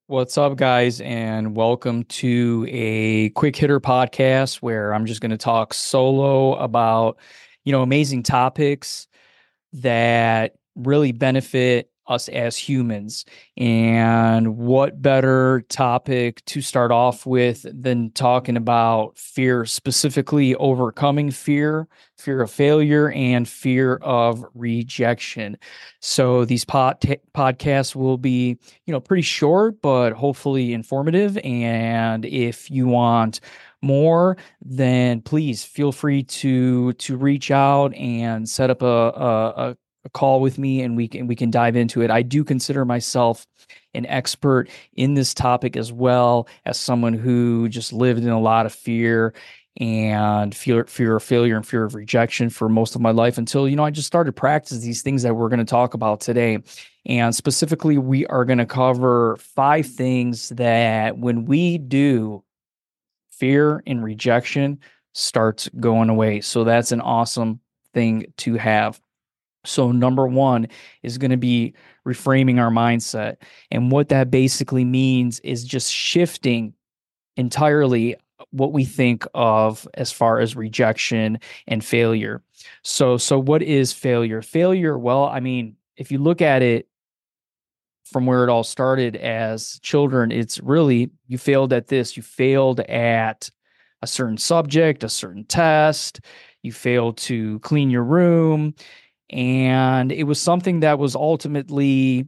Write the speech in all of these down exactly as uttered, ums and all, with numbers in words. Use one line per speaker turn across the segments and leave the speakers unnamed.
What's up, guys, and welcome to a quick hitter podcast where I'm just going to talk solo about, you know, amazing topics that really benefit us as humans. And what better topic to start off with than talking about fear, specifically overcoming fear, fear of failure, and fear of rejection. So these pod- podcasts will be, you know, pretty short, but hopefully informative. And if you want more, then please feel free to to reach out and set up a, a, a call with me, and we can we can dive into it. I do consider myself an expert in this topic, as well as someone who just lived in a lot of fear and fear fear of failure and fear of rejection for most of my life, until you know I just started practicing these things that we're going to talk about today. And specifically, we are going to cover five things that when we do, fear and rejection starts going away. So that's an awesome thing to have. So number one is going to be reframing our mindset. And what that basically means is just shifting entirely what we think of as far as rejection and failure. So so what is failure? Failure, well, I mean, if you look at it from where it all started as children, it's really you failed at this, you failed at a certain subject, a certain test, you failed to clean your room, and it was something that was ultimately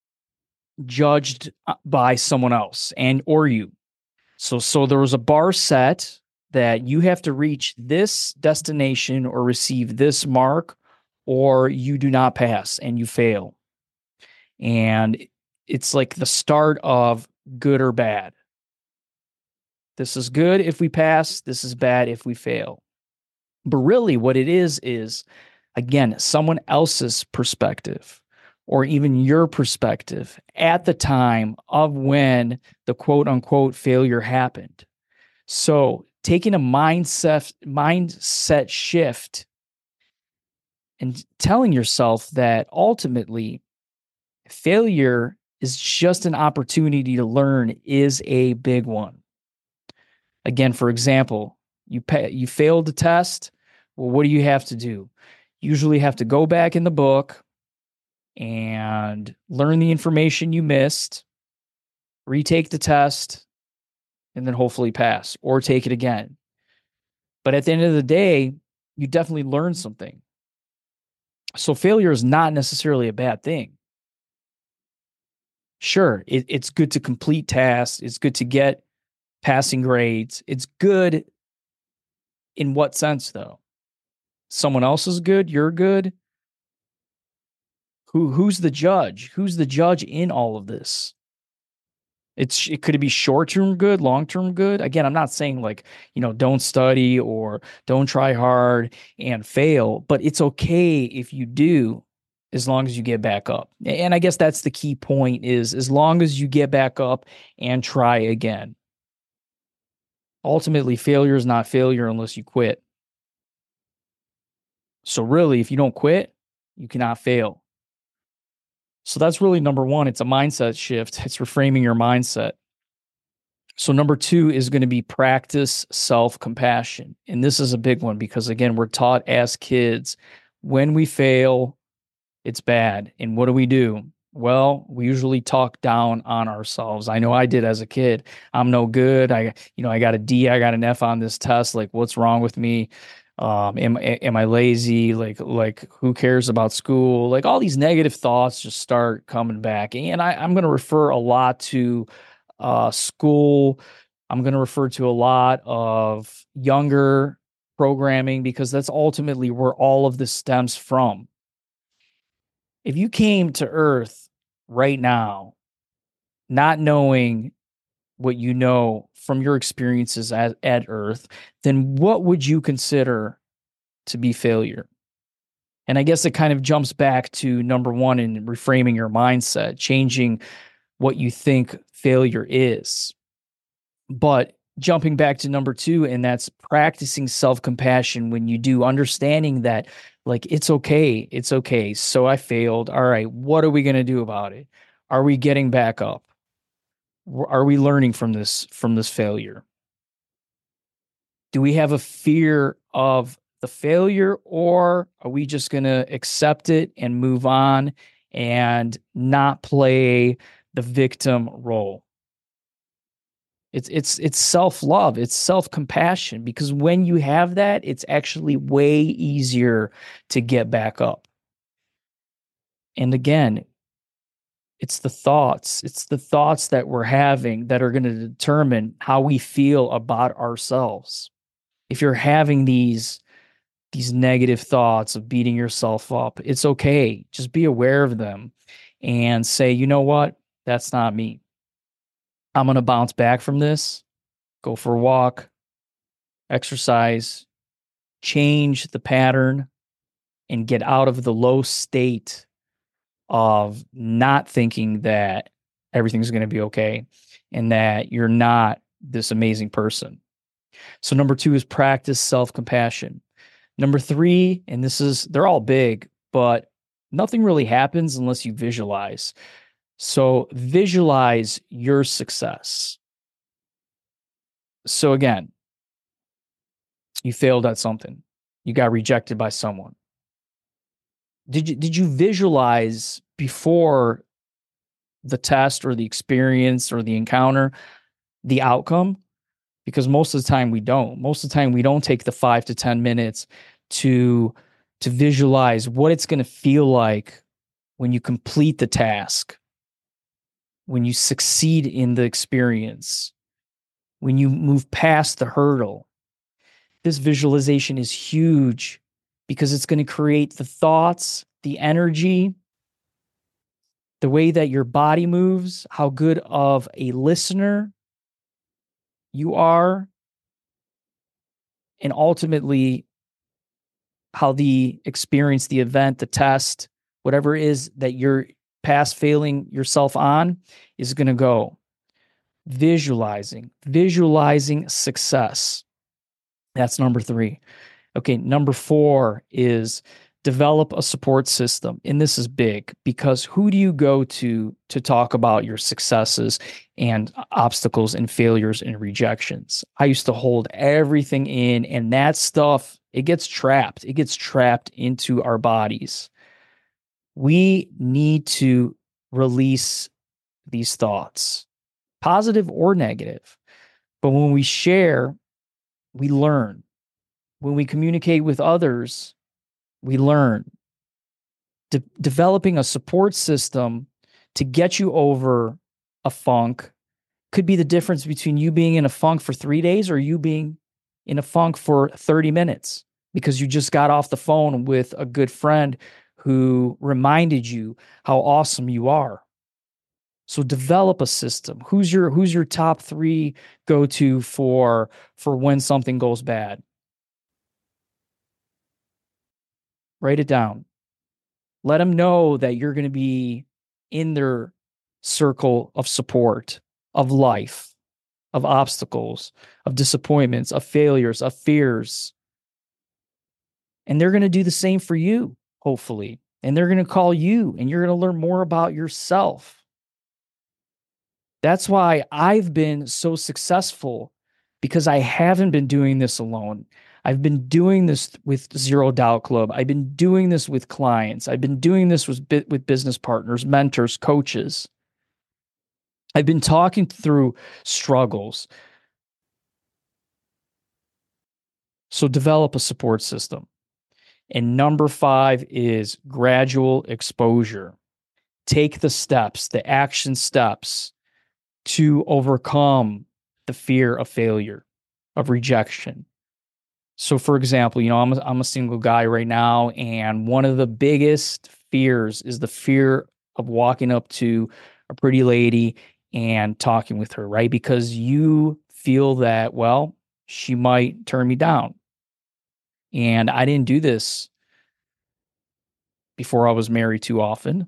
judged uh, by someone else and or you. So so there was a bar set that you have to reach this destination or receive this mark, or you do not pass and you fail. And it's like the start of good or bad. This is good if we pass, this is bad if we fail. But really, what it is, is again, someone else's perspective or even your perspective at the time of when the quote unquote failure happened. So taking a mindset mindset shift and telling yourself that ultimately failure is just an opportunity to learn is a big one. Again, for example, you pay, you failed the test. Well, what do you have to do? You usually have to go back in the book and learn the information you missed, retake the test, and then hopefully pass or take it again. But at the end of the day, you definitely learned something. So failure is not necessarily a bad thing. Sure, it, it's good to complete tasks. It's good to get passing grades. It's good in what sense, though? Someone else is good, you're good. Who who's the judge? Who's the judge in all of this? It's it could it be short term good, long term good. Again, I'm not saying like, you know, don't study or don't try hard and fail, but it's okay if you do, as long as you get back up. And I guess that's the key point, is as long as you get back up and try again. Ultimately, failure is not failure unless you quit. So really, if you don't quit, you cannot fail. So that's really number one. It's a mindset shift. It's reframing your mindset. So number two is going to be practice self-compassion. And this is a big one because, again, we're taught as kids, when we fail, it's bad. And what do we do? Well, we usually talk down on ourselves. I know I did as a kid. I'm no good. I, you know, I got a D, I got an F on this test. Like, what's wrong with me? Um, am, am I lazy? Like, like who cares about school? Like, all these negative thoughts just start coming back. And I, I'm going to refer a lot to uh, school. I'm going to refer to a lot of younger programming, because that's ultimately where all of this stems from. If you came to Earth right now, not knowing what you know from your experiences at, at Earth, then what would you consider to be failure? And I guess it kind of jumps back to number one in reframing your mindset, changing what you think failure is. But jumping back to number two, and that's practicing self-compassion when you do, understanding that, like, it's okay. It's okay. So I failed. All right. What are we going to do about it? Are we getting back up? Are we learning from this from this failure? Do we have a fear of the failure, or are we just going to accept it and move on and not play the victim role? It's it's it's self-love, it's self-compassion, because when you have that, it's actually way easier to get back up. And again, it's the thoughts, it's the thoughts that we're having that are going to determine how we feel about ourselves. If you're having these these negative thoughts of beating yourself up, it's okay. Just be aware of them and say, you know what? That's not me. I'm going to bounce back from this, go for a walk, exercise, change the pattern, and get out of the low state of not thinking that everything's going to be okay and that you're not this amazing person. So number two is practice self-compassion. Number three, and this is, they're all big, but nothing really happens unless you visualize. So visualize your success. So again, you failed at something. You got rejected by someone. Did you, did you visualize before the test or the experience or the encounter, the outcome? Because most of the time we don't. Most of the time we don't take the five to ten minutes to, to visualize what it's going to feel like when you complete the task, when you succeed in the experience, when you move past the hurdle. This visualization is huge because it's going to create the thoughts, the energy, the way that your body moves, how good of a listener you are, and ultimately how the experience, the event, the test, whatever it is that you're past failing yourself on is going to go. Visualizing, visualizing success. That's number three. Okay, number four is develop a support system. And this is big because who do you go to to talk about your successes and obstacles and failures and rejections? I used to hold everything in, and that stuff, it gets trapped. It gets trapped into our bodies. We need to release these thoughts, positive or negative. But when we share, we learn. When we communicate with others, we learn. De- developing a support system to get you over a funk could be the difference between you being in a funk for three days or you being in a funk for thirty minutes because you just got off the phone with a good friend who reminded you how awesome you are. So develop a system. Who's your who's your top three go-to for for when something goes bad? Write it down. Let them know that you're going to be in their circle of support, of life, of obstacles, of disappointments, of failures, of fears. And they're going to do the same for you, hopefully. And they're going to call you, and you're going to learn more about yourself. That's why I've been so successful, because I haven't been doing this alone. I've been doing this with Zero Doubt Club. I've been doing this with clients. I've been doing this with, with business partners, mentors, coaches. I've been talking through struggles. So develop a support system. And number five is gradual exposure. Take the steps, the action steps to overcome the fear of failure, of rejection. So for example, you know, I'm a, I'm a single guy right now, and one of the biggest fears is the fear of walking up to a pretty lady and talking with her, right? Because you feel that, well, she might turn me down. And I didn't do this before I was married too often.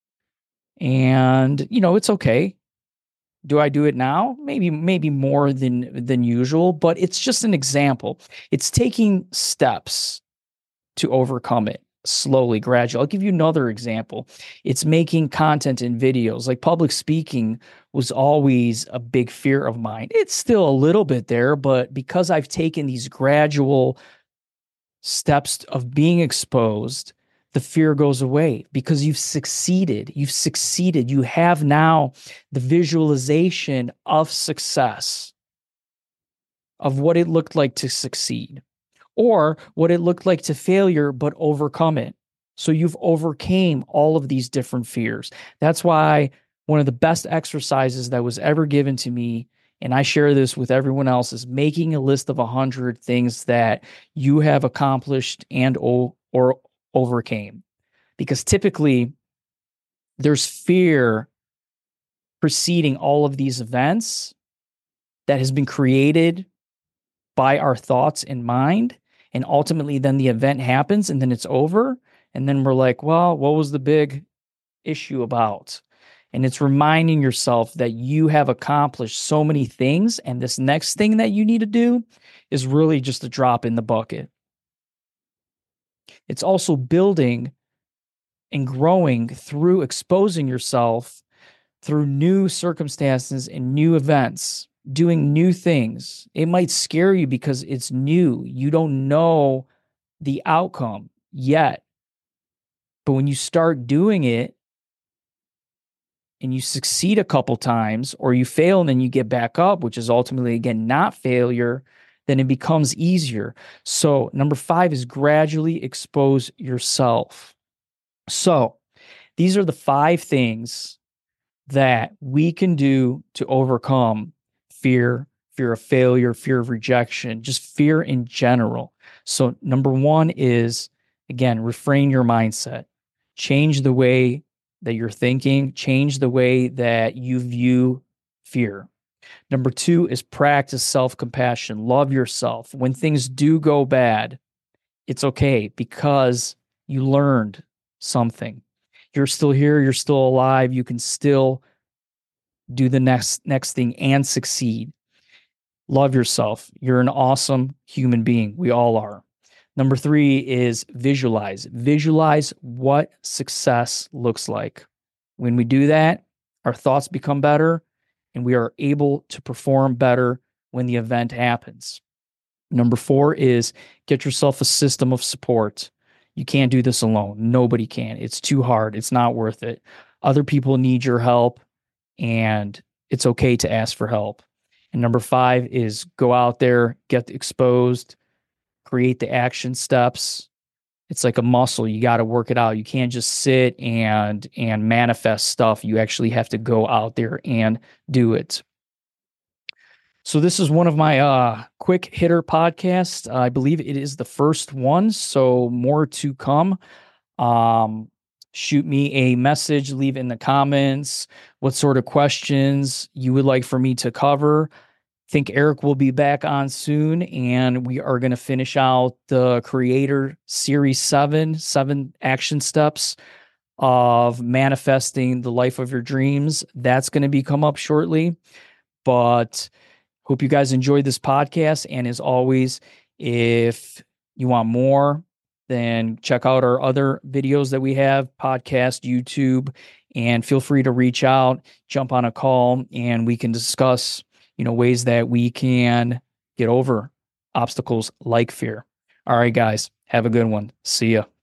And, you know, it's okay. Do I do it now? Maybe, maybe more than than usual, but it's just an example. It's taking steps to overcome it. slowly, gradually. I'll give you another example. It's making content in videos. Like public speaking was always a big fear of mine. It's still a little bit there, but because I've taken these gradual steps of being exposed, the fear goes away because you've succeeded. You've succeeded. You have now the visualization of success, of what it looked like to succeed, or what it looked like to failure, but overcome it. So you've overcame all of these different fears. That's why one of the best exercises that was ever given to me, and I share this with everyone else, is making a list of a hundred things that you have accomplished and o- or overcame. Because typically there's fear preceding all of these events that has been created by our thoughts in mind. And ultimately, then the event happens and then it's over. And then we're like, well, what was the big issue about? And it's reminding yourself that you have accomplished so many things. And this next thing that you need to do is really just a drop in the bucket. It's also building and growing through exposing yourself through new circumstances and new events, doing new things. It might scare you because it's new. You don't know the outcome yet. But when you start doing it and you succeed a couple times, or you fail and then you get back up, which is ultimately, again, not failure, then it becomes easier. So number five is gradually expose yourself. So these are the five things that we can do to overcome fear, fear of failure, fear of rejection, just fear in general. So number one is, again, reframe your mindset. Change the way that you're thinking, change the way that you view fear. Number two is practice self-compassion. Love yourself. When things do go bad, it's okay because you learned something. You're still here, you're still alive, you can still do the next next thing and succeed. Love yourself. You're an awesome human being. We all are. Number three is visualize. Visualize what success looks like. When we do that, our thoughts become better and we are able to perform better when the event happens. Number four is get yourself a system of support. You can't do this alone. Nobody can. It's too hard. It's not worth it. Other people need your help, and it's okay to ask for help. And number five is go out there, get exposed, create the action steps. It's like a muscle. You got to work it out. You can't just sit and and manifest stuff. You actually have to go out there and do it. So this is one of my uh, quick hitter podcasts. I believe it is the first one, so more to come. Um, shoot me a message, leave in the comments what sort of questions you would like for me to cover. I think Eric will be back on soon, and we are going to finish out the Creator Series seven, seven action steps of manifesting the life of your dreams. That's going to be come up shortly, but hope you guys enjoyed this podcast. And as always, if you want more, then check out our other videos that we have, podcast, YouTube, and feel free to reach out, jump on a call, and we can discuss, you know, ways that we can get over obstacles like fear. All right, guys, have a good one. See ya.